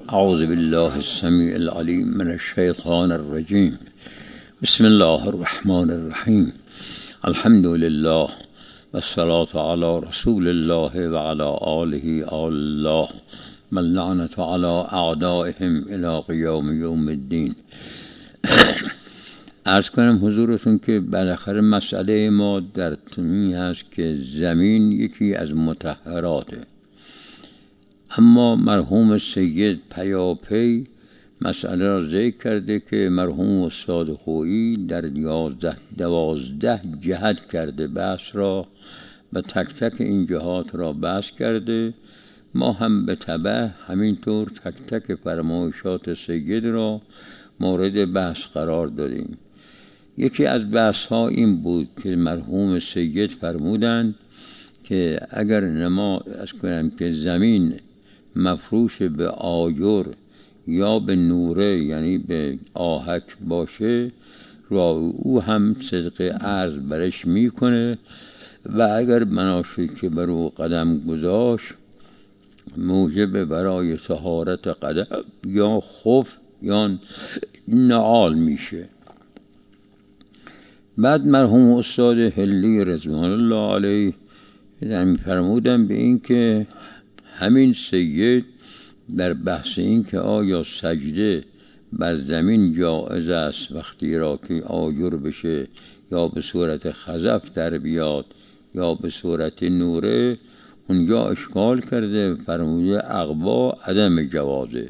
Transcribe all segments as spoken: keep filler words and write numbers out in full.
اعوذ بالله السمیع العلیم من الشیطان الرجیم. بسم الله الرحمن الرحیم. الحمد لله و الصلاة علی رسول الله و علی آله الله من لعنت علی اعدائهم الی قیام یوم الدین. عرض کنم حضورتون که بالاخره مسئله ما در این هست که زمین یکی از مطهراته، اما مرحوم سید پیاپی مسئله را ذکر کرده که مرحوم استاد خویی در یازده دوازده جهت کرده بحث را و تک تک این جهات را بحث کرده. ما هم به تبع همینطور تک تک فرمایشات سید را مورد بحث قرار دادیم. یکی از بحث ها این بود که مرحوم سید فرمودند که اگر نما از کنم که زمین مفروش به آجر یا به نوره یعنی به آهک باشه، را او هم صدق عرض برش میکنه و اگر بناشد که بر او قدم گذاشت موجب برای طهارت قدم یا خف یا نعال میشه. بعد مرحوم استاد هلی رضوان الله علیه در فرمودن به این که همین سید در بحث این که آیا سجده بر زمین جائز است وقتی را که آجر بشه یا به صورت خزف در بیاد یا به صورت نوره، اونجا اشکال کرده فرموده اقوا عدم جوازه.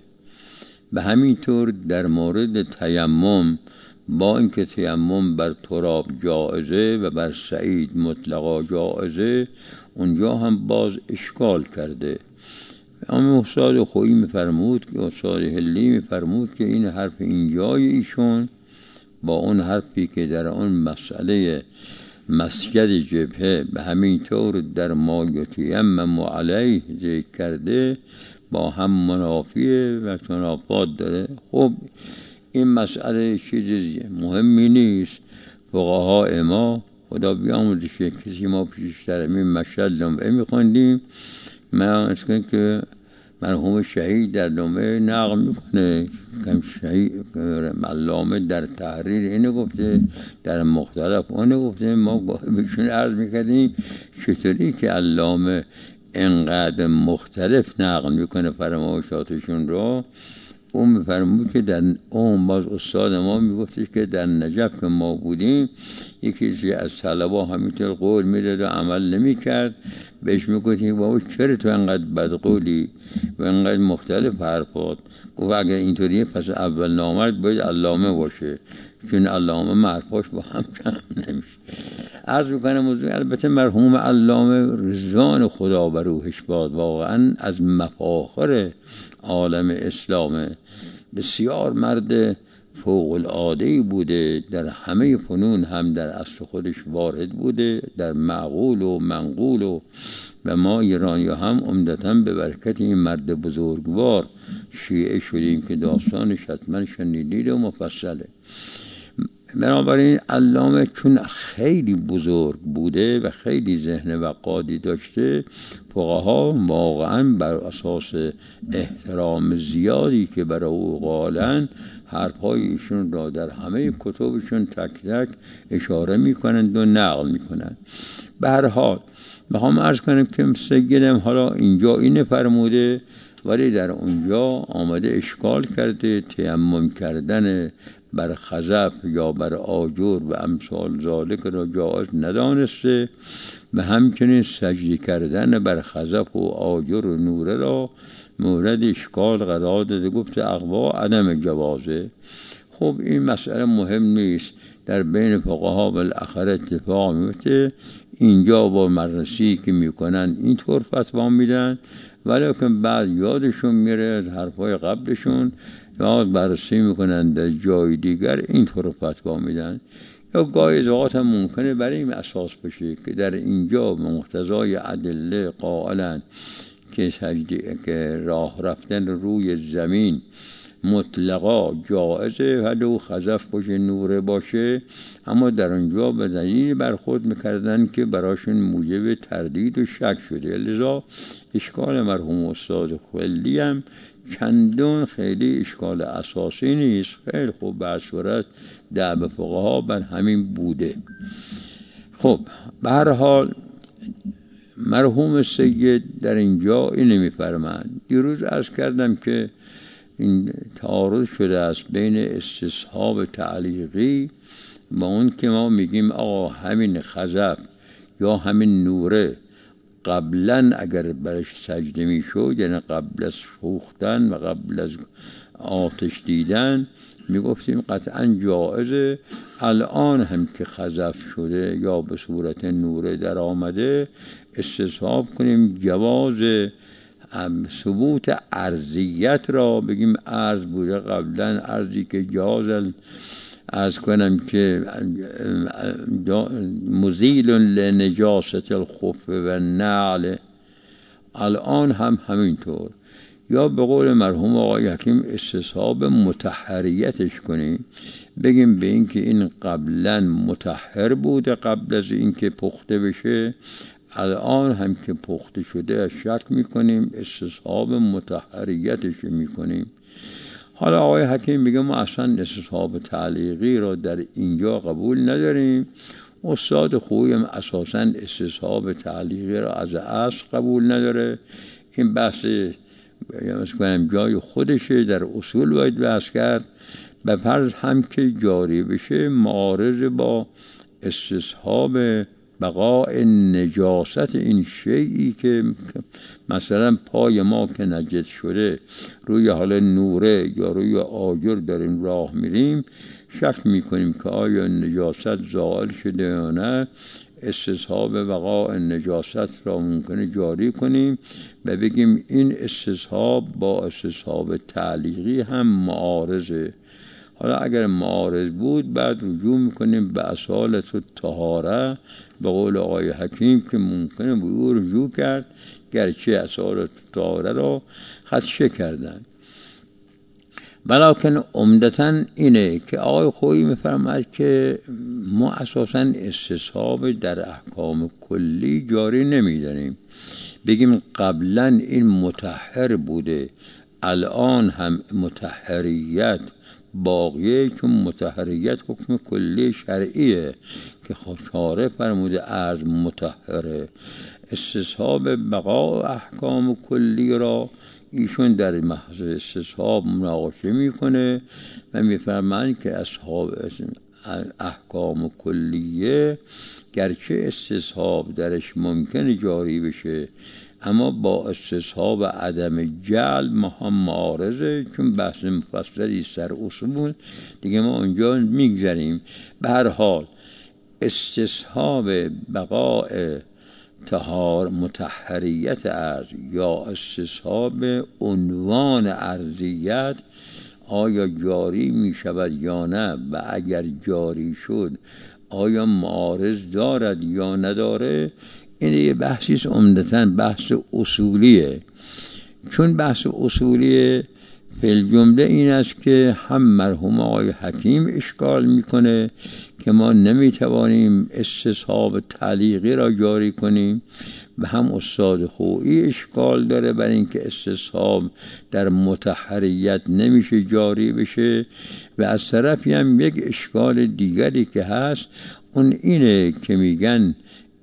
به همین طور در مورد تیمم با اینکه تیمم بر تراب جائزه و بر سعید مطلقا جائزه، اونجا هم باز اشکال کرده. اما استاد خویی میفرمود که استاد هلی میفرمود که این حرف اینجای ایشون با اون حرفی که در اون مسئله مسجد جبهه به همین طور در ما یتیمم علیه ذکر کرده با هم منافیه و تنافات داره. خب این مسئله چیز مهمی نیست. فقهای ما خدا بیاموزش کسی ما پیشتر این مشهد لمعه میخوندیم، من از که مرحوم شهید در لمعه نقل میکنه کم شهید علامه در تحریر اینو گفته، در مختلف اونو گفته. ما بهشون عرض میکردیم چطوری که علامه انقدر مختلف نقل میکنه فرمایشاتشون رو. اون میفرمود که در اون باز استاد ما میگفتش که در نجف که ما بودیم یکی از طلبا همینطور قول میداد و عمل نمیکرد، بهش میگفتیم بابا چرا تو انقدر بدقولی و انقدر مختلف حرفات؟ گفت اگر اینطوریه پس اول نامرد باید علامه باشه، چون علامه معرفاش با هم جمع نمیشه. عرض میکنم موضوع البته مرحوم علامه رضوان خدا بر روحش باد واقعا از مفاخر عالم اسلامه، بسیار مرد فوق العاده بوده، در همه فنون هم در اصل خودش وارد بوده، در معقول و منقول و و ما ایرانی هم عمدتاً به برکت این مرد بزرگوار شیعه شدیم که داستانش حتما شنیدید و مفصله. بنابراین علامه چون خیلی بزرگ بوده و خیلی ذهن وقادی داشته، فقها واقعا بر اساس احترام زیادی که برای او قائلن حرفهای ایشون را در همه کتبشون تک تک اشاره میکنند و نقل میکنند. به هر حال بخوام عرض کنم که سیدم حالا اینجا اینه فرموده، ولی در اونجا آمده اشکال کرده تیمم کردن بر خزف یا بر آجر و امثال ذالک را جائز ندانسته و همچنین سجدی کردن بر خزف و آجر و نوره را مورد اشکال قرار داده، گفته اقوا عدم جوازه. خب این مسئله مهم نیست، در بین فقها بالاخره اتفاق میفته. اینجا با مرسی که میکنن اینطور فتوا میدن، ولیکن بعد یادشون میره از حرفای قبلشون، یا بررسی میکنن در جای دیگر اینطور فتوا میدن. یا گاهی اوقات هم ممکنه برای این اساس بشه که در اینجا مقتضای ادله قائلن که سجده که راه رفتن روی زمین مطلقا جائزه ولو خزف باشه نوره باشه، اما در اونجا به دلیل برخورد میکردن که براشون موجب تردید و شک شده. لذا اشکال مرحوم استاد خلی هم چندون خیلی اشکال اساسی نیست. خیلی خوب، به صورت دعو فقها بر همین بوده. خب به هر حال مرحوم سید در اینجا اینو میفرمایند. دیروز عرض کردم که این تعارض شده است بین استصحاب تعلیقی و اون که ما میگیم آقا همین خزف یا همین نوره قبلا اگر برش سجده میشد، یعنی قبل از سوختن و قبل از آتش دیدن، میگفتیم قطعا جائزه. الان هم که خزف شده یا به صورت نوره در آمده، استصحاب کنیم جواز ثبوت ارضیت را، بگیم ارض بوده قبلا، ارضی که جاز از کنم که مزیل لنجاست الخف و نعل، الان هم همینطور. یا به قول مرحوم آقای حکیم استصحاب مطهریتش کنیم، بگیم به این که این قبلا مطهر بوده قبل از این که پخته بشه، الان هم که پخته شده شک میکنیم، استصحاب مطهریتش میکنیم. حالا آقای حکیم میگه ما اصلا استصحاب تعلیقی را در اینجا قبول نداریم. استاد خویم اساسا استصحاب تعلیقی را از اصل قبول نداره. این بحث مثلا جای خودشه، در اصول باید بحث کرد. به فرض هم که جاری بشه، معارض با استصحاب بقاء نجاست این شیئی که مثلا پای ما که نجس شده روی حال نوره یا روی آجر داریم راه میریم، شک میکنیم که آیا نجاست زائل شده یا نه. استصحاب بقاء نجاست را ممکنه جاری کنیم و بگیم این استصحاب با استصحاب تعلیقی هم معارضه. حالا اگر معارض بود، بعد رجوع میکنیم به اصالت و طهاره، به قول آقای حکیم که ممکنه به او رجوع کرد، گرچه اصالت و طهاره را خدشه کردن. بلکن عمدتاً اینه که آقای خویی میفرماید که ما اساساً استصحاب در احکام کلی جاری نمیداریم. بگیم قبلا این مطهر بوده، الان هم مطهریت باقیه، چون مطهریت حکم کلی شرعیه که شارع فرموده ارض مطهره. استصحاب بقا احکام کلی را ایشون در محض استصحاب مناقشه میکنه و میفرمایند که اصحاب احکام کلیه گرچه استصحاب درش ممکن جاری بشه، اما با استصحاب عدم جعل ما هم معارضه، چون بحث مفصلی سر اصول دیگه ما اونجا میگذاریم. به هر حال استصحاب بقاء طهار مطهریت ارض یا استصحاب عنوان ارضیت آیا جاری می شود یا نه، و اگر جاری شد آیا معارض دارد یا نداره، این یه بحثیست، عمدتاً بحث اصولیه. چون بحث اصولیه فی الجمله این است که هم مرحوم آقای حکیم اشکال میکنه که ما نمیتوانیم استصحاب تعلیقی را جاری کنیم، و هم استاد خویی اشکال داره بر اینکه استصحاب در مطهریت نمیشه جاری بشه. و از طرفی هم یک اشکال دیگری که هست اون اینه که میگن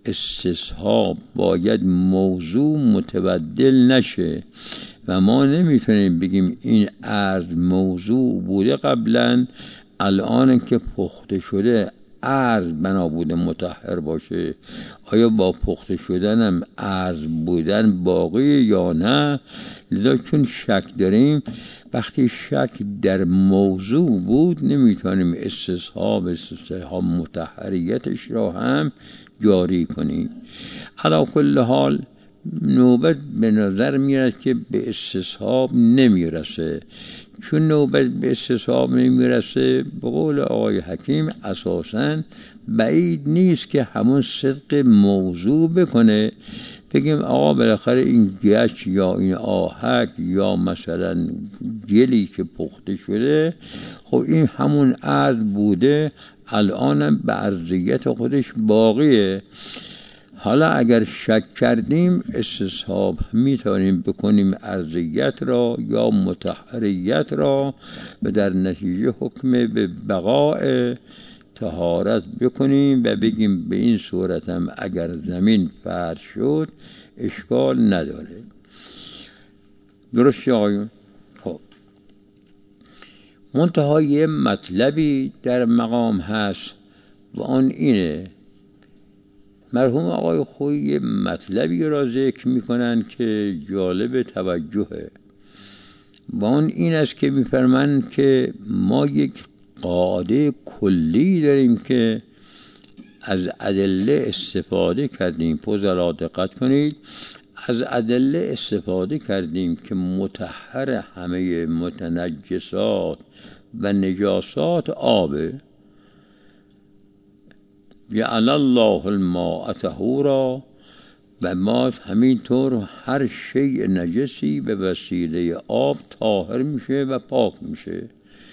استصحاب باید موضوع متبدل نشه و ما نمیتونیم بگیم این ارض موضوع بوده قبلا، الان که پخته شده ارض بنا بوده مطهر باشه، آیا با پخته شدن هم ارض بودن باقی یا نه؟ لذا چون شک داریم، وقتی شک در موضوع بود نمیتونیم استصحاب استصحاب مطهریتش را هم جاری کنیم. علی کل حال نوبت به نظر میاد که به استصحاب نمیرسه. چون نوبت به استصحاب نمیرسه، به قول آقای حکیم اساساً بعید نیست که همون صدق موضوع بکنه. بگیم آقا بالاخره این گچ یا این آهک یا مثلا گلی که پخته شده، خب این همون ارض بوده، الانم به ارضیت خودش باقیه. حالا اگر شک کردیم استصحاب میتونیم بکنیم ارضیت را یا مطهریت را و در نتیجه حکم به بقاء طهارت بکنیم و بگیم به این صورت هم اگر زمین فرش شد اشکال نداره. درست آقایون؟ خب منتها یه مطلبی در مقام هست و آن اینه، مرحوم آقای خویی یه مطلبی را ذکر میکنن که جالب توجهه و آن این است که میفرمایند که ما یک قاعده کلی داریم که از ادله استفاده کردیم. فضلا دقت کنید، از ادله استفاده کردیم که مطهر همه متنجسات و نجاسات آبه. جعل الله الماء طهورا، و ما همینطور هر شیء نجسی به وسیله آب طاهر میشه و پاک میشه.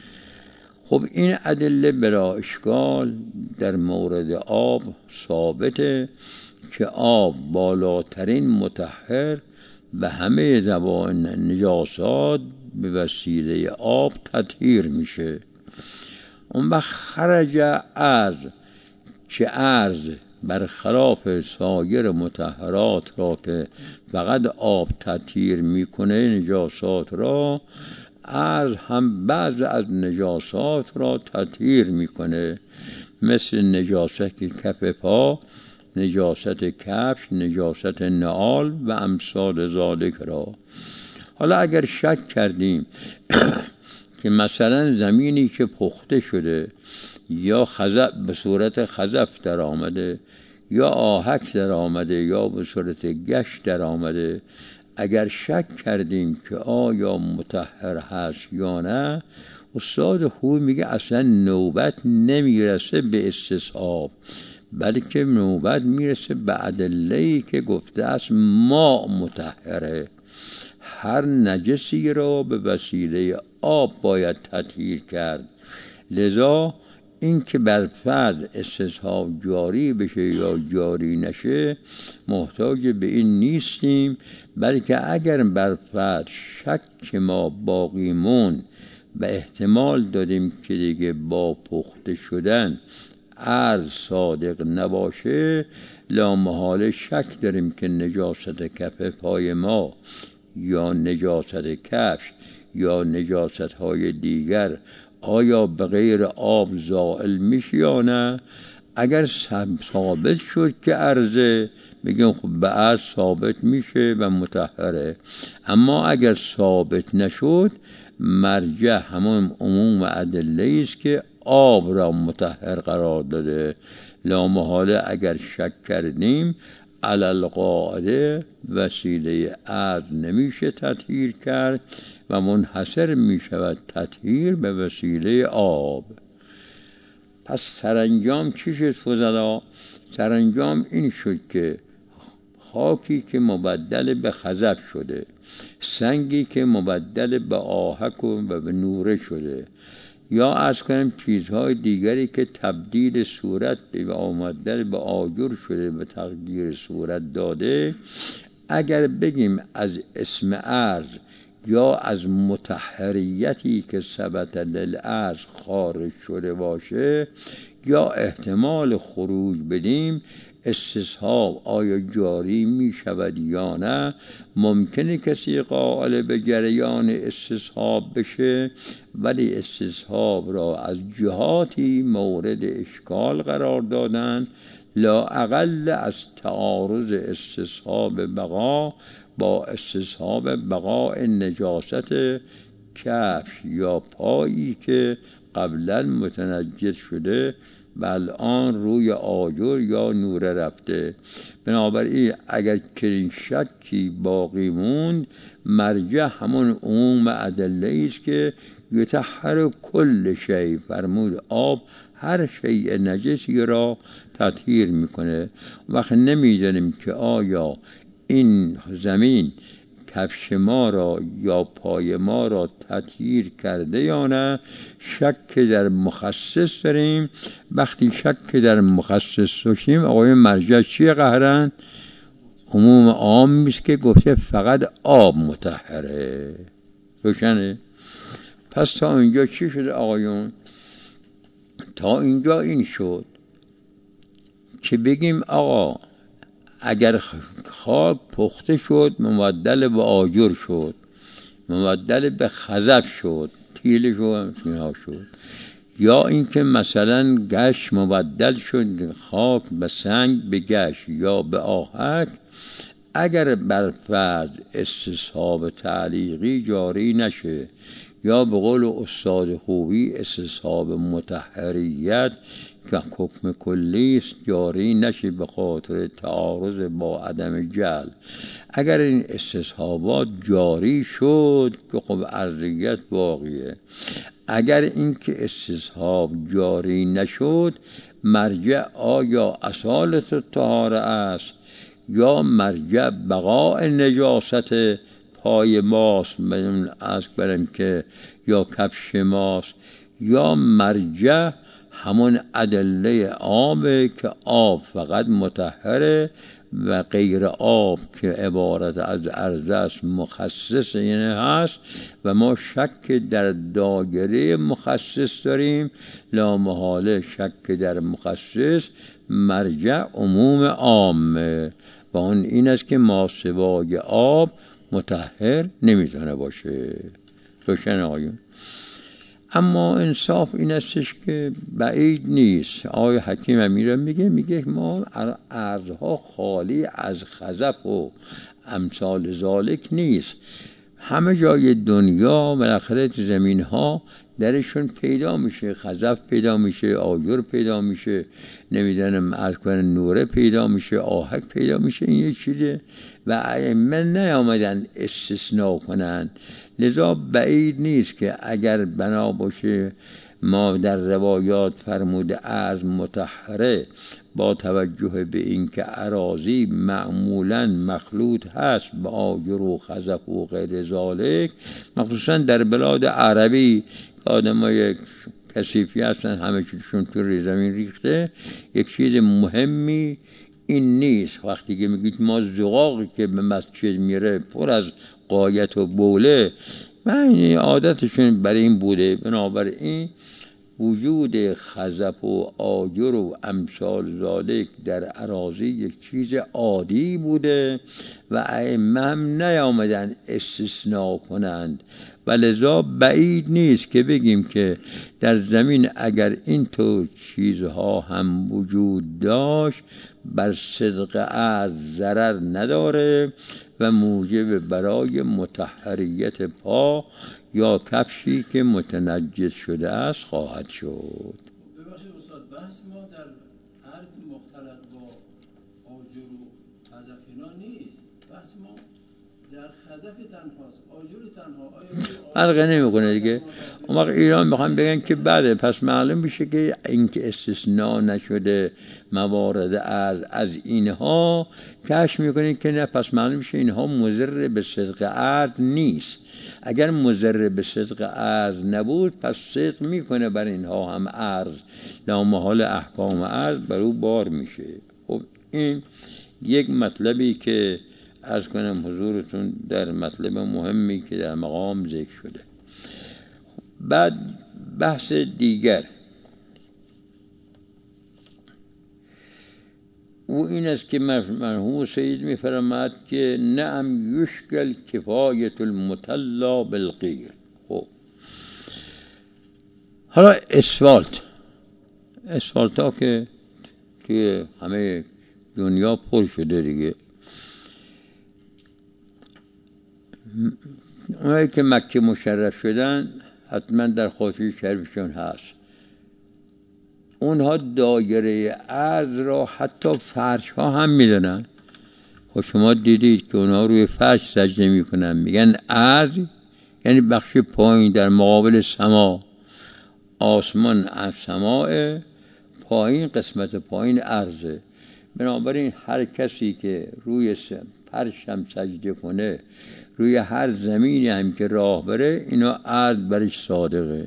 خب این ادله بلا اشکال در مورد آب ثابته که آب بالاترین مطهر و همه زبان نجاسات به وسیله آب تطهیر میشه. اون وقت خرج از که عرض برخلاف سایر مطهرات را که فقط آب تطهیر میکنه نجاسات را، عرض هم بعض از نجاسات را تطهیر میکنه، مثل نجاست کف پا، نجاست کفش، نجاست نعال و امثال ذالک را. حالا اگر شک کردیم که مثلا زمینی که پخته شده یا خزف به صورت خزف در آمده یا آهک در آمده یا به صورت گشت در آمده، اگر شک کردیم که آیا مطهر هست یا نه، استاد خوب میگه اصلا نوبت نمیرسه به استصحاب، بلکه نوبت میرسه به ادله‌ای که گفته است ما مطهره. هر نجسی را به وسیله آب باید تطهیر کرد. لذا این که بر فرد استصحاب جاری بشه یا جاری نشه محتاج به این نیستیم، بلکه اگر بر فرد شک ما باقی مون و احتمال دادیم که دیگه با پخته شدن عرض صادق نباشه، لا محاله شک داریم که نجاست کف پای ما یا نجاست کفش یا نجاست های دیگر آیا به غیر آب زائل میشه یا نه. اگر ثابت شد که عرضه، بگیم خب به عرض ثابت میشه و مطهره. اما اگر ثابت نشد، مرجع همون عموم ادله است که آب را مطهر قرار داده. لا محاله اگر شک کردیم علی القاعده وسیله عرض نمیشه تطهیر کرد و منحصر می شود تطهیر به وسیله آب. پس سرانجام چی شد فضلا؟ سرانجام این شد که خاکی که مبدل به خزف شده، سنگی که مبدل به آهک و به نوره شده، یا از کنیم چیزهای دیگری که تبدیل صورت و آمدن به آجر شده به تغییر صورت داده، اگر بگیم از اسم عرض یا از مطهریتی که ثبت للعرض خارج شده باشه، یا احتمال خروج بدیم استصحاب آیا جاری می شود یا نه. ممکنه کسی قائل به جریان استصحاب بشه، ولی استصحاب را از جهاتی مورد اشکال قرار دادن، لا اقل از تعارض استصحاب بقا با استصحاب بقاء نجاست کفش یا پایی که قبلا متنجس شده و الان روی آجر یا نوره رفته. بنابراین اگر چنین شکی باقی موند، مرجع همون عموم ادله است که یطهر کل شیء، فرمود آب هر شیء نجسی را تطهیر میکنه. وقت نمیدانیم که آیا این زمین کفش ما را یا پای ما را تطهیر کرده یا نه. شک در مخصص داریم. وقتی شک در مخصص داشتیم آقای مرجع چیه قهرن؟ عموم عام میست که گفته فقط آب مطهره. روشنه؟ پس تا اینجا چی شده آقایون؟ تا اینجا این شد که بگیم آقا اگر خاک پخته شد مبدل به آجر شد، مبدل به خزف شد، تیله شد، اینها شد، یا اینکه مثلا گشت مبدل شد خاک به سنگ به گشت یا به آهک، اگر بر فرض استصحاب تعلیقی جاری نشه یا به قول استاد خوبی استصحاب مطهریت که حکم کلی است جاری نشه به خاطر تعارض با عدم جهل، اگر این استصحابات جاری شد که خب ارضیت باقیه، اگر این که استصحاب جاری نشد مرجع آیا اصالت طهاره است یا مرجع بقاء نجاست پای ماست از برن که یا کفش ماست، یا مرجع همون ادله عامه که آب فقط مطهره و غیر آب که عبارت از عرض است مخصص یعنی هست و ما شک در دایره مخصص داریم. لا محاله شک در مخصص مرجع عموم عامه و اون این است که ما سوای آب مطهر نمیتونه باشه. روشن آقایون؟ اما انصاف این استش که بعید نیست. آقای حکیم امیر میگه میگه ما ارزها خالی از خزف و امثال ذالک نیست. همه جای دنیا بالاخره زمین ها درشون پیدا میشه، خزف پیدا میشه، آجر پیدا میشه، نمیدونم از کنه نوره پیدا میشه، آهک پیدا میشه. این یه چیزه و ائمه نیامدن استثناء کنن. لذا بعید نیست که اگر بنا باشه ما در روایات فرموده ارض مطهره با توجه به اینکه اراضی معمولا مخلوط هست با آجر و خزف و غیر ذالک، مخصوصا در بلاد عربی آدمای کثیفی هستن همه چیزشون تو روی زمین ریخته، یک چیز مهمی این نیست. وقتی که میگید ما زقاقی که به مسجد میره پر از قایت و بوله و این عادتشون برای این بوده، بنابراین وجود خزف و آجر و امثال ذالک در اراضی یک چیز عادی بوده و ائمه هم نیامدن استثناء کنند و لذا بعید نیست که بگیم که در زمین اگر این طور چیزها هم وجود داشت بر صدق عرض ضرر نداره و موجب برای مطهریت پا یا کفشی که متنجس شده است خواهد شد. ببخشید استاد، بحث ما در عرض مختلط با آجر و خزف اینا نیست، بحث ما در خزف تنهاست، آجر تنها. آیا فرقی نمیکنه دیگه. اون وقت ایران میخوام بگن که بله پس معلوم میشه که اینکه استثناء نشده موارد عرض از اینها کشف میکنید که نه، پس معلوم میشه اینها مضر به صدق عرض نیست. اگر مضر به صدق عرض نبود پس صدق میکنه بر اینها هم عرض، لامحال احکام عرض بر او بار میشه. خب این یک مطلبی که عرض کنم حضورتون در مطلب مهمی که در مقام ذکر شده. بعد بحث دیگر او این است که مرحوم سید می‌فرماید که نعم یشکل کفایت المطلا بالغیر. خب حالا اسفالت اسفالت ها که توی همه دنیا پر شده دیگه، اونایی که مکه مشرف شدن حتما در خاطر شریفشون هست، اونها دایره عرض را حتی فرش ها هم میدونن. خب شما دیدید که اونها روی فرش سجده میکنن، میگن عرض یعنی بخش پایین در مقابل سما، آسمان از سماء، پایین قسمت پایین عرضه. بنابراین هر کسی که روی فرشم سجده کنه، روی هر زمینی هم که راه بره، اینا عرض برش صادقه.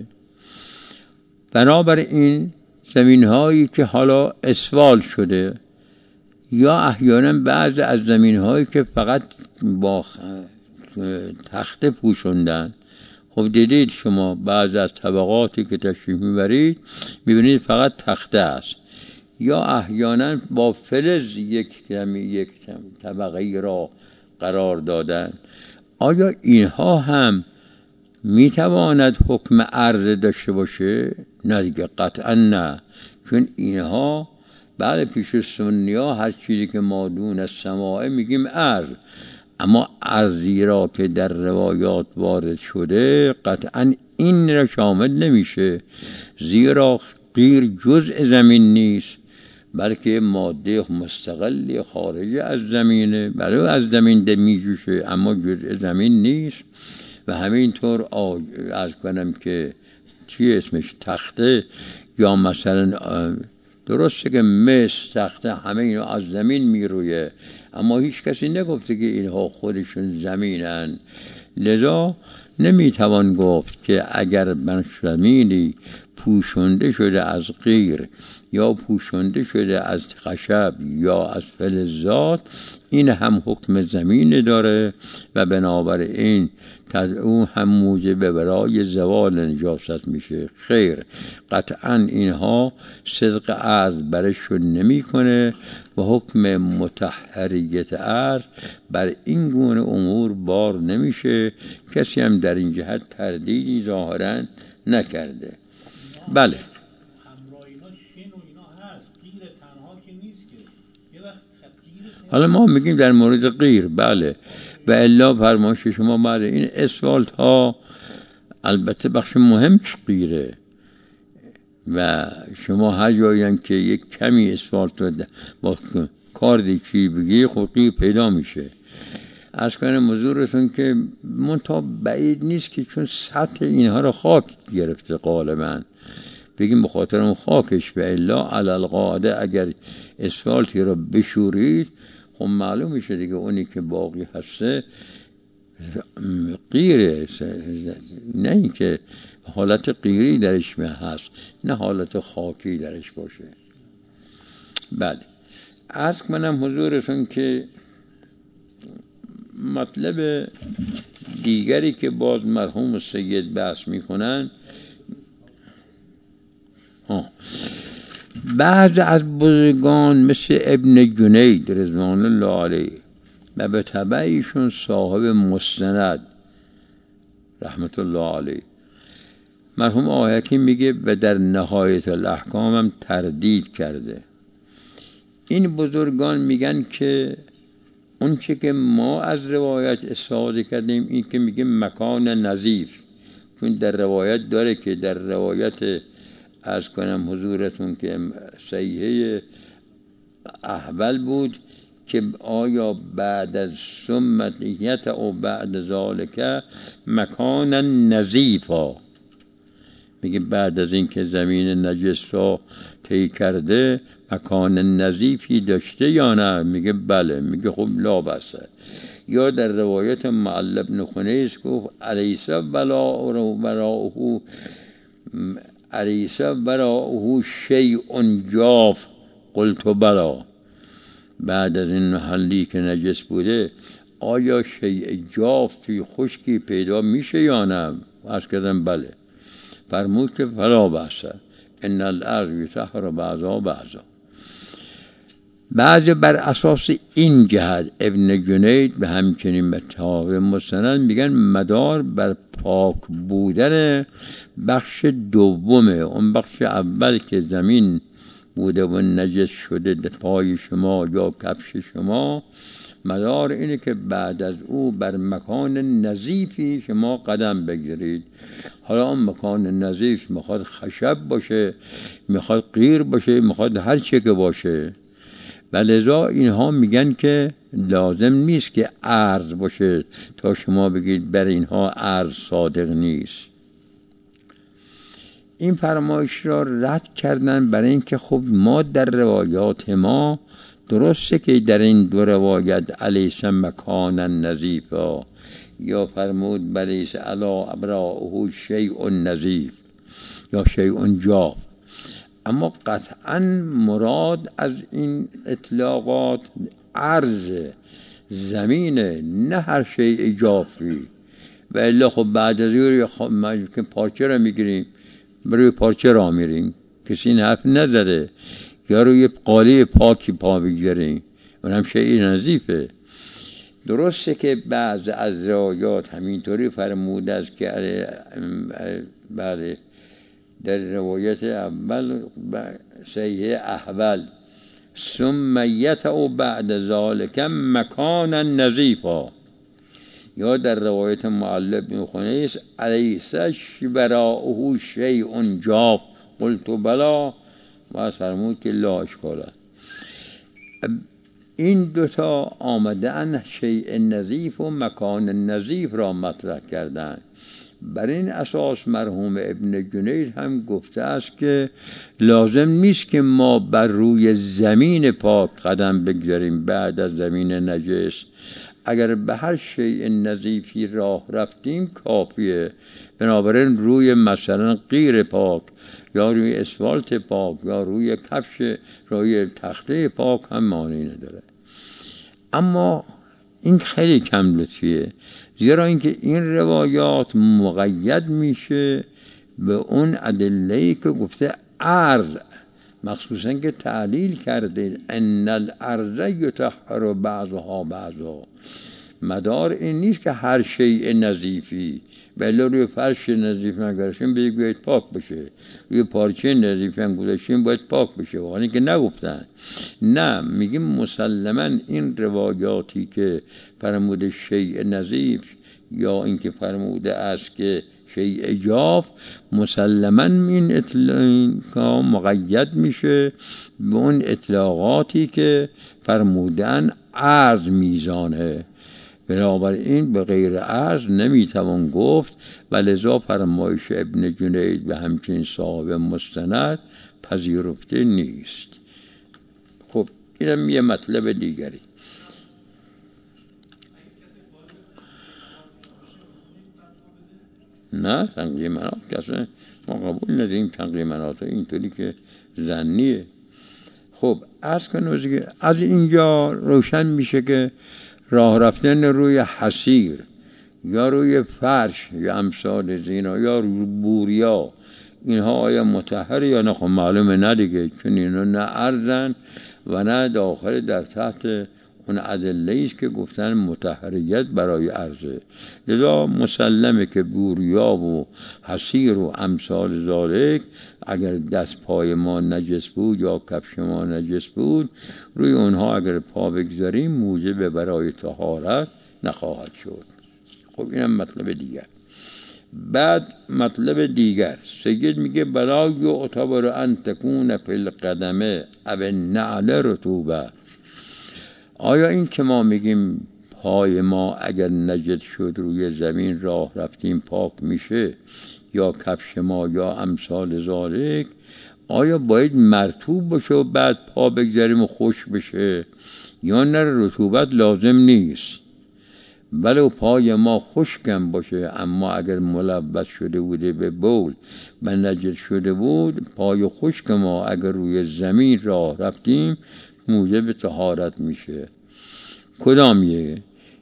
بنابراین زمین هایی که حالا اسفال شده، یا احیانا بعض از زمین هایی که فقط با تخته پوشوندن، خب دیدید شما بعض از طبقاتی که تشریف میبرید میبینید فقط تخته است، یا احیانا با فلز یک یک طبقه را قرار دادن. آیا اینها هم میتواند حکم عرض داشته باشه؟ نه دیگه، قطعا نه، چون اینها بعد پیش سنی ها هر چیزی که ما دون از سماعه میگیم عرض، اما عرضی را که در روایات وارد شده قطعا این را شامل نمیشه، زیرا قیر جزء زمین نیست، بلکه ماده مستقلی خارج از زمینه، بلکه از زمین ده میجوشه اما جزء زمین نیست. و همینطور از کنم که چی اسمش تخته، یا مثلا درسته که مس تخته همه اینا از زمین میرویه، اما هیچ کسی نگفته که اینها خودشون زمینن. لذا نمیتوان گفت که اگر بر زمینی پوشونده شده از قیر یا پوشونده شده از خشب یا از فلزات، این هم حکم زمین داره و بنابراین او هم موجب برای زوال نجاست میشه. خیر، قطعا اینها صدق عرض برشون نمی کنه و حکم مطهریت عرض بر این گونه امور بار نمیشه. کسی هم در این جهت تردیدی ظاهرا نکرده. بله، حالا ما میگیم در مورد قیر، بله، و الا فرمایش شما بعد این اسفالت ها البته بخش مهم قیره، و شما هر جایی هم که یک کمی اسفالت رو با کاردی چی بگی خود قیر پیدا میشه. از کنم حضورتون که منتها بعید نیست که چون سطح اینها رو خاک گرفته غالبا، بگیم بخاطر اون خاکش، به الا علالقاعده اگر اسفالتی رو بشورید خب معلوم میشه دیگه اونی که باقی هسته قیره، نه این که حالت قیری درش هست، نه حالت خاکی درش باشه. بله، عرض کنم حضورتون که مطلب دیگری که باز مرحوم سید بحث میکنن، بعض از بزرگان مثل ابن جنید رضوان الله علیه و به تبعیشون صاحب مسند رحمت الله علیه، مرحوم آقای حکیم میگه و در نهایت الاحکام هم تردید کرده. این بزرگان میگن که اون چه که ما از روایت استفاده کردیم این که میگه مکان نظیف، چون در روایت داره که در روایت از کنم حضورتون که صحیحه احول بود که آیا بعد از سمتیت او بعد ذالک مکان نظیفا، میگه بعد از این که زمین نجس را طی کرده مکان نظیفی داشته یا نه؟ میگه بله. میگه خب لا بسه. یا در روایت معل ابن خنیس گفت علیسا بلا براهو علیسا براهو شیء جاف، قلت بلا، بعد از این محلی که نجس بوده آیا شیء جاف توی خشکی پیدا میشه یا نه؟ عرض کردم بله. فرمود که فلا بسه ان الارض یطهر بعضها بعضا. بعضی بر اساس این جهت ابن جنید به همچنین به تاوی مسند میگن مدار بر پاک بودن بخش دومه، اون بخش اول که زمین بوده و نجس شده در پای شما یا کفش شما، مدار اینه که بعد از او بر مکان نظیفی شما قدم بگیرید. حالا اون مکان نظیف میخواد خشب باشه، میخواد قیر باشه، میخواد هر چه که باشه، ولذا اینها میگن که لازم نیست که عرض باشه تا شما بگید بر اینها عرض صادق نیست. این فرمایش را رد کردن برای اینکه خب ما در روایات ما درسته که در این دو روایت الیس مکانا نظیفا یا فرمود بلیس علا ابراءه شیء نظیف یا شیء جاف، اما قطعا مراد از این اطلاقات عرض زمین، نه هر شیء جافی. و الا خب بعد از روی خب پارچه را میگیریم روی پارچه را میریم، کسی این حرف نداره، یا روی قالی پاکی پا بگذاریم اونم شیء نظیفه. درسته که بعض از روایات همینطوری فرموده است که بله در روایت اول صحیح احول ثم یتع بعد ذالک مکانا نظیفا، یا در روایت معلب میخونه است الیس براءه شیء جاف قلت بلا و فرمود که لا اشکال. این دوتا آمدن شیء نظیف و مکان نظیف را مطرح کردن. بر این اساس مرحوم ابن جنید هم گفته است که لازم نیست که ما بر روی زمین پاک قدم بگذاریم بعد از زمین نجس، اگر به هر شیء نظیفی راه رفتیم کافیه. بنابراین روی مثلا غیر پاک یا روی اسفالت پاک یا روی کفش روی تخته پاک هم معنی نداره. اما این خیلی کم لطفیه، زیرا اینکه این روایات مقید میشه به اون ادله‌ای که گفته عرض، مخصوصا که تعلیل کرده ان الارض یطهر بعضها بعضا. مدار این نیست که هر شیء نظیفی بله روی فرش نظیف نگرشیم بگوید پاک بشه، روی پارچه نظیف نگذاشتیم باید پاک بشه، واقعا که نگفتن. نه، میگیم مسلما این روایاتی که فرموده شیء نظیف یا اینکه فرموده است که شیء جاف، مسلما این اطلاق مقید میشه به اون اطلاقاتی که فرمودن عرض میزانه. بنابراین به غیر عرض نمیتوان گفت و لذا فرمایش ابن جنید و همچنین صاحب مستند پذیرفته نیست. خب اینم یه مطلب دیگری. نه تنقیمنات کسی ما قبول ندیم، تنقیمنات اینطوری که ظنیه. خب از کنوزی از اینجا روشن میشه که راه رفتن روی حصیر یا روی فرش یا امثال زینا یا روی بوریا اینها آیا مطهر یا نه؟ خب معلومه نه دیگه، چون اینا نه ارزن و نه داخل در تحت اون ادله است که گفتن مطهریت برای عرضه. لذا مسلمه که بوریا و حصیر و امثال ذالک اگر دست پای ما نجس بود یا کفش ما نجس بود، روی اونها اگر پا بگذاریم موجب برای طهارت نخواهد شد. خب اینم مطلب دیگر. بعد مطلب دیگر سید میگه بلا یعتبر ان تکون فی القدمه او النعل رطوبه. آیا این که ما میگیم پای ما اگر نجس شد روی زمین راه رفتیم پاک میشه یا کفش ما یا امثال ذالک، آیا باید مرطوب باشه و بعد پا بگذاریم و خشک بشه یا نه رطوبت لازم نیست؟ بله پای ما خشکم باشه اما اگر ملوث شده بوده به بول و نجس شده بود، پای خشک ما اگر روی زمین راه رفتیم موجب طهارت میشه. کدام یه؟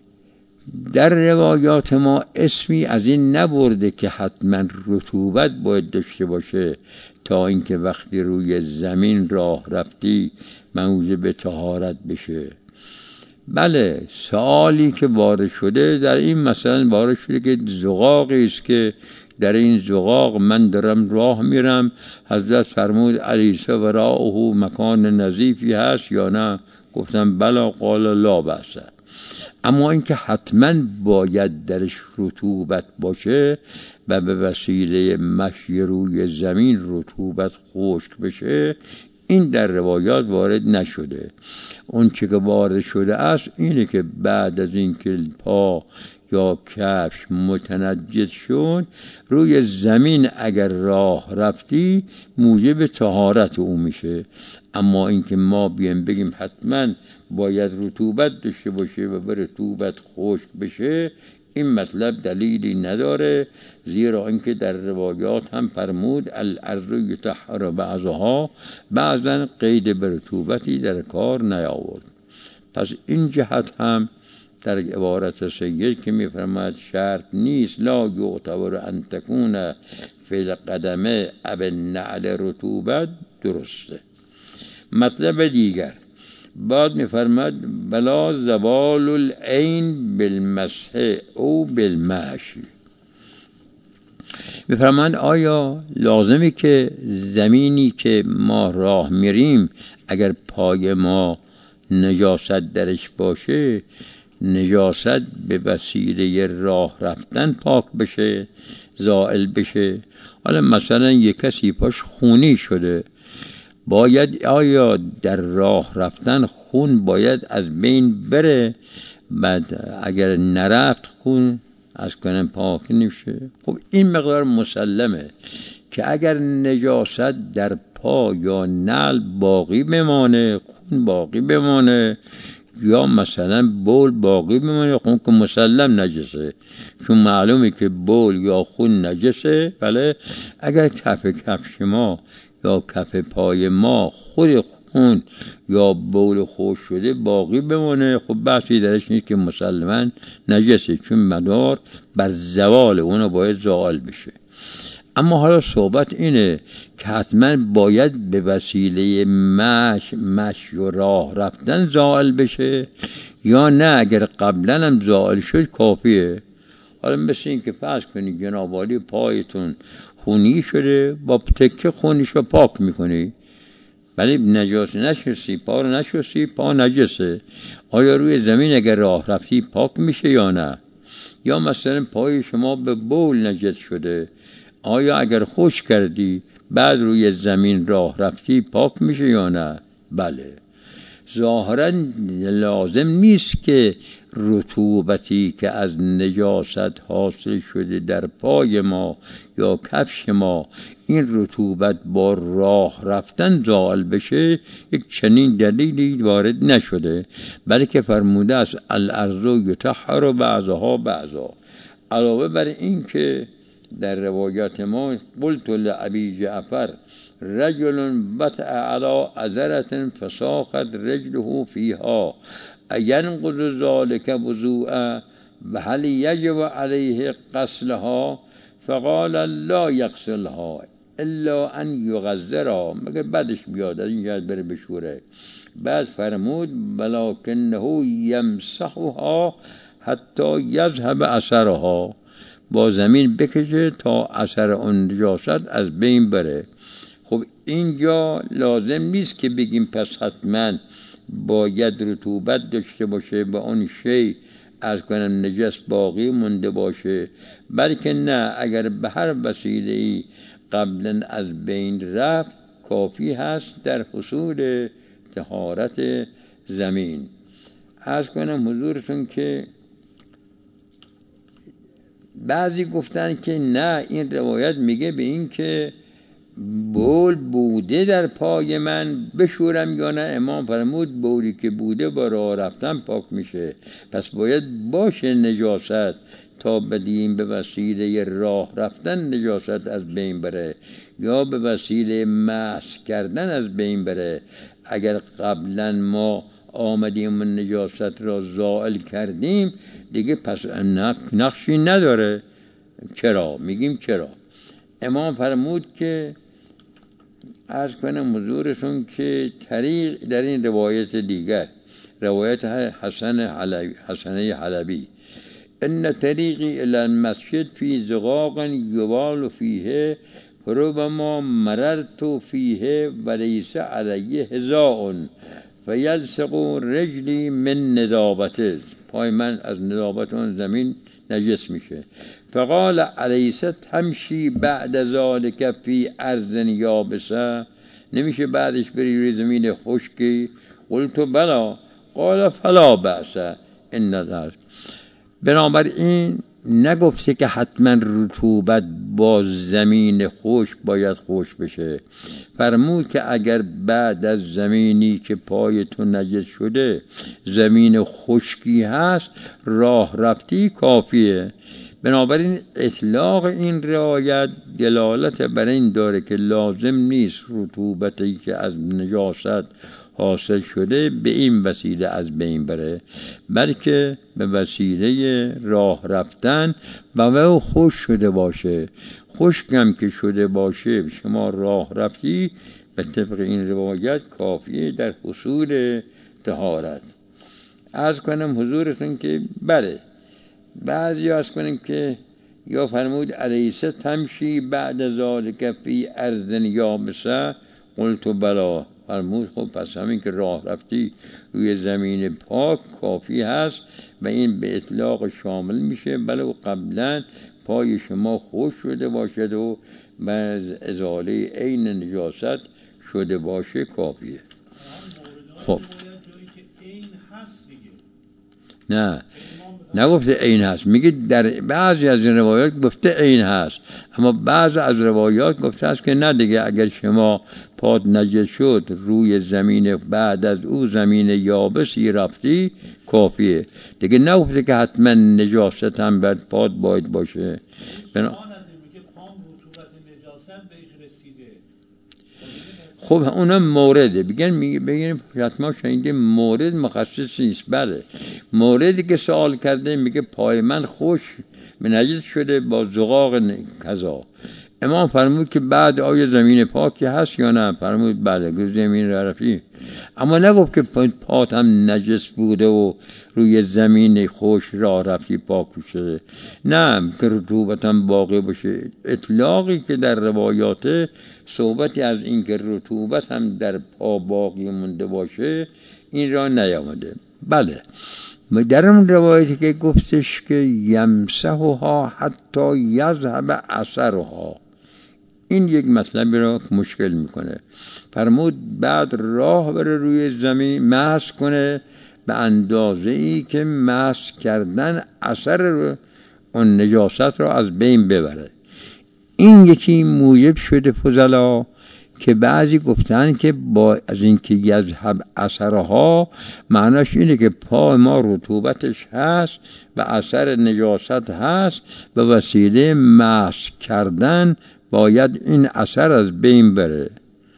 در روایات ما اسمی از این نبرده که حتما رطوبت باید داشته باشه تا اینکه وقتی روی زمین راه رفتی موجب طهارت بشه. بله سوالی که وارد شده در این مثلا وارد شده که زقاقی است که در این زقاق من دارم راه میرم، حضرت فرمود الیس وراءه مکان نظیفی هست یا نه؟ گفتم بلا، قال لا بأس. اما اینکه حتما باید درش رطوبت باشه و به وسیله مشی روی زمین رطوبت خشک بشه، این در روایات وارد نشده. اون چه که وارد شده است اینه که بعد از این که پا یا کفش متنجس شد، روی زمین اگر راه رفتی موجب طهارت او میشه. اما اینکه ما بیایم بگیم حتما باید رطوبت داشته باشه و به رطوبت خشک بشه، این مطلب دلیلی نداره، زیرا اینکه در روایات هم فرمود الارض یطهر بعضها، بعضا قید به رطوبتی در کار نیاورد. پس این جهت هم در عبارت سید که میفرماید شرط نیست لا یعتبر ان تکون فی القدمه اب النعل رطوبت درسته. مطلب دیگر بعد میفرماید بلا زوال العین بالمسح او بالمشی. میفرماید آیا لازمی که زمینی که ما راه میریم اگر پای ما نجاست درش باشه، نجاست به وسیله راه رفتن پاک بشه، زائل بشه؟ حالا مثلا یک کسی پاش خونی شده، باید آیا در راه رفتن خون باید از بین بره؟ بعد اگر نرفت خون از کنن پاک نمیشه. خب این مقدار مسلمه که اگر نجاست در پا یا نعل باقی بمانه، خون باقی بمانه، یا مثلا بول باقی بمانه، خون که مسلم نجسه، چون معلومه که بول یا خون نجسه. بله اگر کف کفش ما یا کف پای ما خود خون یا بول خوش شده باقی بمانه، خب بحثی درش نیست که مسلماً نجسه، چون مدار بر زوال اونو باید زوال بشه. اما حالا صحبت اینه که حتما باید به وسیله مش مش و راه رفتن زائل بشه یا نه اگر قبلا هم زائل شد کافیه؟ حالا مثل این که فرض کنی جناب عالی پایتون خونی شده، با تکه خونیش رو پاک میکنی، ولی نجاست نشستی، پا رو نشستی، پا نجسه، آیا روی زمین اگر راه رفتی پاک میشه یا نه؟ یا مثلا پای شما به بول نجس شده، آیا اگر خوش کردی بعد روی زمین راه رفتی پاک میشه یا نه؟ بله. ظاهرا لازم نیست که رطوبتی که از نجاست حاصل شده در پای ما یا کفش ما، این رطوبت با راه رفتن زائل بشه. یک چنین دلیلی وارد نشده، بلکه فرموده است الارض یطهر بعضها بعضا. علاوه بر این که در روایات ما قلت لابی جعفر رجل بطع على عذرة فساقت رجله فيها اینقض ذلك وضوءا وهل یجب علیه غسلها؟ فقال لا یغسلها الا ان یغذرها، مگر بعدش بیاد از اینجا بره بشوره. بعد فرمود ولکنه یمسحها حتی یذهب اثرها، با زمین بکشه تا اثر اون نجاست از بین بره. خب اینجا لازم نیست که بگیم پس حتما باید رطوبت داشته باشه و اون شی از کنم نجس باقی مونده باشه، بلکه نه اگر به هر وسیله‌ای قبلا از بین رفت کافی هست در حصول طهارت زمین. عرض کنم حضورتون که بعضی گفتن که نه، این روایت میگه به این که بول بوده در پای من بشورم یا نه. امام فرمود بولی که بوده با راه رفتن پاک میشه، پس باید باشه نجاست تا بدیم به وسیله راه رفتن نجاست از بین بره یا به وسیله مسح کردن از بین بره. اگر قبلا ما آمدیم و نجاست را زائل کردیم دیگه پس نقشی نداره. چرا؟ میگیم چرا؟ امام فرمود که عرض کنم حضورتون که طریق در این روایت دیگر، روایت حسن حلبی حسنه حلبی، ان طریقی الی المسجد فی زقاق یبال فیه فربما مررت فیه ولیس علیه حذاء فیلصق رجلی من ندابته، پای من از ندابت اون زمین نجس میشه. فقال الیس تمشی بعد ذالک فی ارض یابسه، نمیشه بعدش بری روی زمین خشکی؟ قلت بلا. قال فلا بأس ان الارض. بنابراین نگفته که حتما رطوبت با زمین خشک باید خشک بشه. فرمود که اگر بعد از زمینی که پای تو نجس شده زمین خشکی هست، راه رفتی کافیه. بنابراین اطلاق این روایت دلالت بر این داره که لازم نیست رطوبتی که از نجاست حاصل شده به این وسیله از بین بره، بلکه به وسیله راه رفتن و او خشک شده باشه. خشکم که شده باشه شما راه رفتی، به طبق این روایت کافیه در حصول طهارت. عرض کنم حضورتون که بله، بعضی عرض کنم که یا فرمود الیسه تمشی بعد ذالک فی ارض یابسه، قلت بلا. فرمود خب پس همین که راه رفتی روی زمین پاک کافی هست و این به اطلاق شامل میشه، بله قبلا پای شما خوش شده باشد و از ازاله عین نجاست شده باشه کافیه. خب نه نگفته عین هست، میگه در بعضی از این روایات گفته عین هست، اما بعضی از روایات گفته است که نه دیگه، اگر شما پاد نجس شد روی زمین بعد از او زمین یابسی رفتی کافیه دیگه. نگفته که حتما نجاست هم بعد پاد باید باشه. بنا... خب اونم مورده بگن، میگه بگیم حتما شنیده مورد مخصص نیست. بله موردی که سوال کرده میگه پای من خوش نجس شده با زغاق کذا. امام فرمود که بعد آیا زمین پاکی هست یا نه؟ فرمود بله زمین رفتی، اما نگفت که پات هم نجس بوده و روی زمین خوش راه رفتی پاک شده، نه که رطوبت هم باقی باشه. اطلاقی که در روایات صحبتی از این که رطوبت هم در پا باقی مونده باشه این را نیامده. بله در اون روایتی که گفتش که یمسحها حتی یذهب اثرها، این یک مطلبی را مشکل میکنه. فرمود بعد راه بره روی زمین مسح کنه به اندازه ای که مسح کردن اثر اون نجاست را از بین ببره. این یکی موجب شده فضلا که بعضی گفتن که با از اینکه یذهب اثرها معناش اینه که پا ما رطوبتش هست و اثر نجاست هست، به وسیله مسح کردن باید این اثر از بین بره.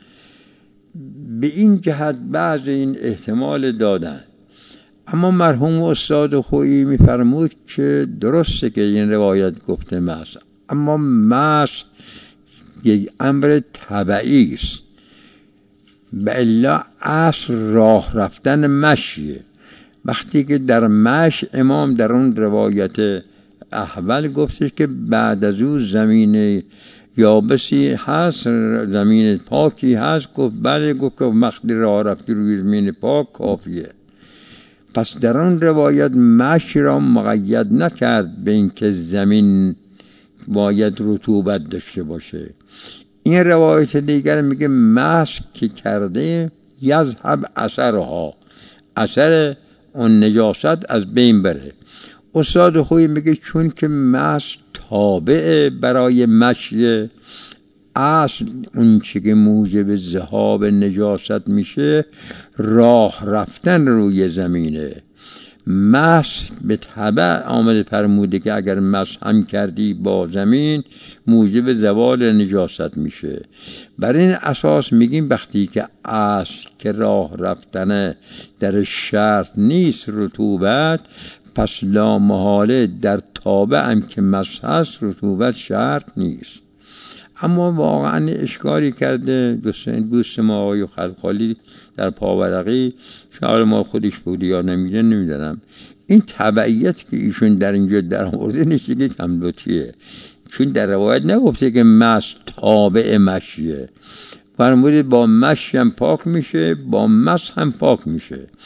به این جهت بعض این احتمال دادن، اما مرحوم استاد خویی میفرمود که درسته که این روایت گفته مسح، اما مسح یک امر طبعی است، به الا اصل راه رفتن مشیه. وقتی که در مشی امام در اون روایت احول گفتش که بعد از او زمین یابسی هست زمین پاکی هست، گفت بله، گفت که وقتی راه رفتی روی زمین پاک کافیه. پس در اون روایت مشی را مقید نکرد به اینکه زمین باید رطوبت داشته باشه. این روایت دیگر میگه مسح که کرده یذهب اثرها، اثر اون نجاست از بین بره. استاد خویی میگه چون که مسح تابع برای مشی، اصل اون چی که موجب ذهاب نجاست میشه راه رفتن روی زمینه. مسح به تبع آمده فرموده که اگر مسح هم کردی با زمین موجب زوال نجاست میشه. بر این اساس میگیم وقتی که اصل که راه رفتن در شرط نیست رطوبت، پس لا محاله در تابع هم که مسح هست رطوبت شرط نیست. اما واقعا اشکالی کرده دوست ما آقای خلخالی در پاورقی، شاید ما خودش بودی یا نمیده نمیدونم، این تبعیت که ایشون در اینجا در آورده نیست که کم لطفیه، چون در روایت نگفته که مسح تابع مشیه، فرموده با مشی هم پاک میشه با مسح هم پاک میشه.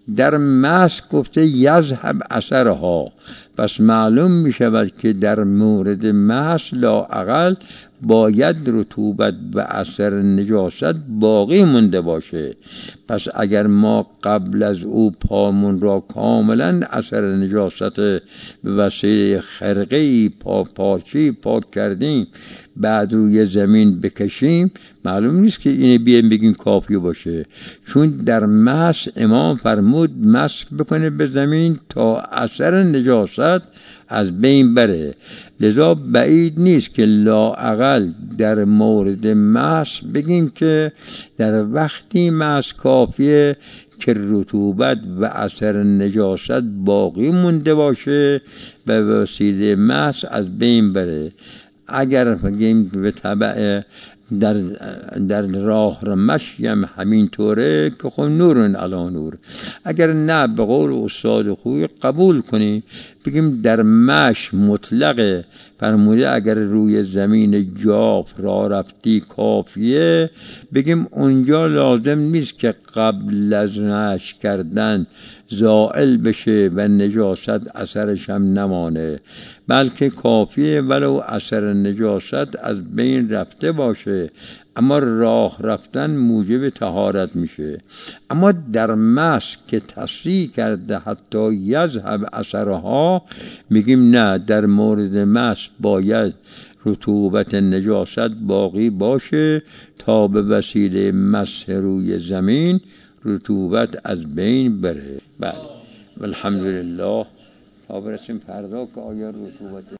در مسح گفته یذهب اثرها، پس معلوم می شود که در مورد مسح لااقل باید رطوبت و اثر نجاست باقی مونده باشه. پس اگر ما قبل از او پامون را کاملا اثر نجاست به وسیله خرقه‌ای پا پاچی پاک کردیم، بعد روی زمین بکشیم، معلوم نیست که اینه بیایم بگیم کافی باشه، چون در مسح امام فرمود مسح بکنه به زمین تا اثر نجاست از بین بره. لذا بعید نیست که لااقل در مورد مسح بگیم که در وقتی مسح کافیه که رطوبت و اثر نجاست باقی مونده باشه و وسیله مسح از بین بره. اگر بگیم به تبع در در راه مشی هم همین طوره که خب نورن علی نور. اگر نه به قول استاد خوی قبول کنیم بگیم در مش مطلقه، فرموده اگر روی زمین جاف را رفتی کافیه، بگیم اونجا لازم نیست که قبل از مش کردن زائل بشه و نجاست اثرش هم نمانه، بلکه کافیه ولو اثر نجاست از بین رفته باشه، اما راه رفتن موجب طهارت میشه. اما در مسح که تصریح کرده حتی یذهب اثرها، میگیم نه، در مورد مسح باید رطوبت نجاست باقی باشه تا به وسیله مسح روی زمین رطوبت از بین بره. بله، الحمدلله. تا برسیم فردا که آیا رطوبت